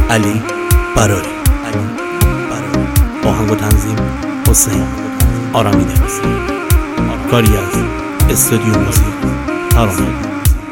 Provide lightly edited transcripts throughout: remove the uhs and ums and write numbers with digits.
علی براری، آهنگ و تنظیم حسین آرامیده، کاری از استودیو موزیک ترانه.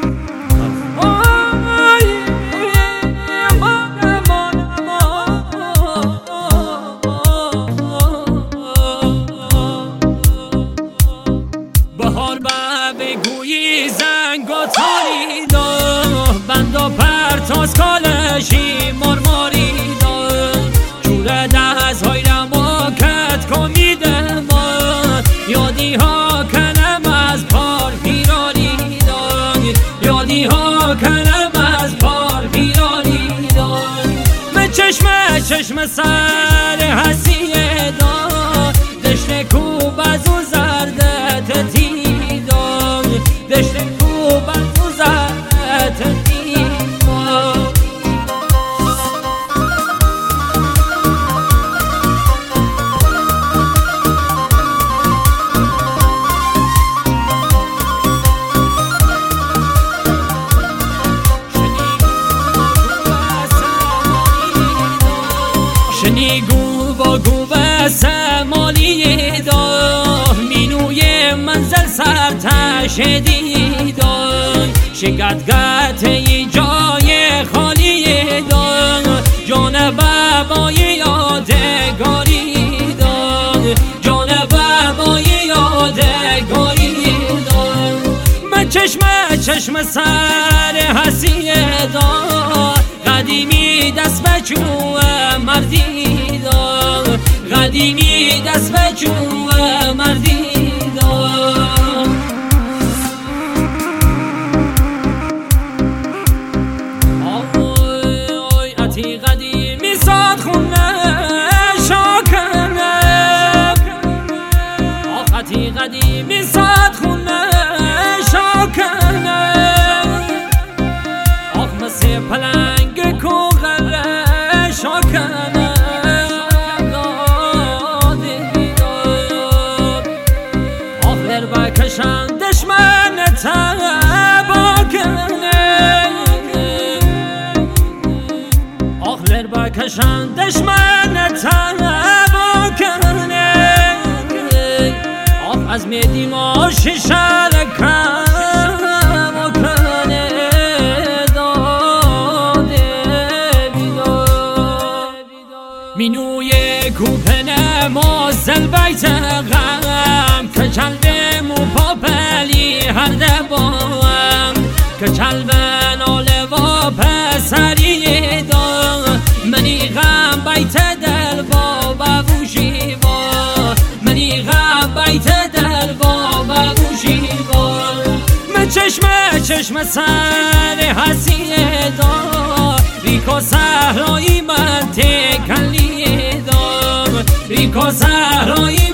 بهار بگویی زنگ و تاریدا بند و پرتاز کالشی مرماریدا جوره دست های رماکت کمیده ما یادی ها کنم از پار پیراریدا یادی ها کنم از پار پیراریدا من چشم سر حسیه دا دشت کوب از اون زردت تیدان دشت کوب از اون زردت تیدان شنیگو با گوه سمالی دا مینوی منزل سرتش دیدان شگدگت ای جای خالی دا جان بابای یادگاری دا جان بابای یادگاری دا من چشم سر حسیه دا قدیمی دست بچو مردی دا قدیمی دست بچو مردی دا آی اتی قدیمی ساد خونه شاکنه آخ اتی قدیمی ساد خونه شاکنه آخ مثل پلنگ کوغل شاکنه بکشن دشمن تبا کنه آخلر بکشن دشمن تبا کنه آخ از میدی ما شیشه کم کنه داده مینوی کوپنه مازل بیت غم که چلبم و پاپلی هر دبام که چلبن آله و پسری دا منی غم بیت دل بابا بوشی با منی غم بیت دل بابا بوشی با من چشم سر حسیه دا ریکو صحرایی من تکلی دا ریکو صحرایی